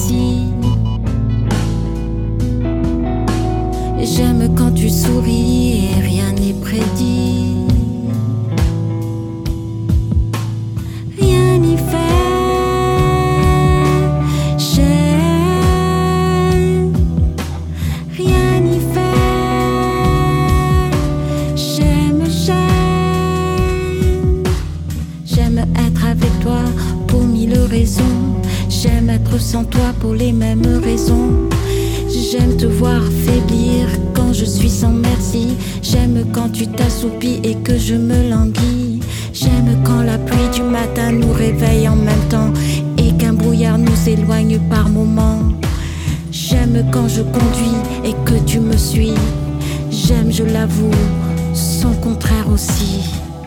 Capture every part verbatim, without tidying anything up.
ici. J'aime quand tu souris et rien n'est prédit. Rien n'y fait. J'aime. Rien n'y fait. J'aime, j'aime. J'aime être avec toi pour mille raisons. J'aime être sans toi pour les mêmes raisons. J'aime te voir faiblir quand je suis sans merci. J'aime quand tu t'assoupis et que je me languis. J'aime quand la pluie du matin nous réveille en même temps et qu'un brouillard nous éloigne par moments. J'aime quand je conduis et que tu me suis. J'aime, je l'avoue, son contraire aussi.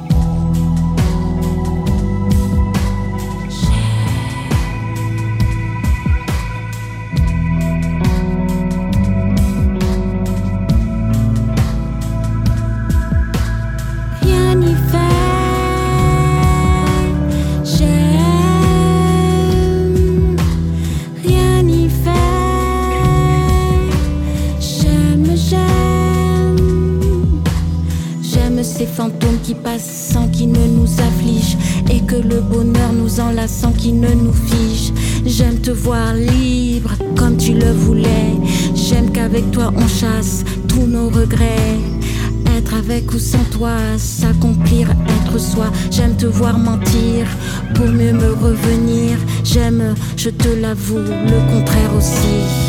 Ces fantômes qui passent sans qu'ils ne nous affligent et que le bonheur nous enlace sans qu'il ne nous fige. J'aime te voir libre comme tu le voulais. J'aime qu'avec toi on chasse tous nos regrets. Être avec ou sans toi, s'accomplir, être soi. J'aime te voir mentir pour mieux me revenir. J'aime, je te l'avoue, le contraire aussi.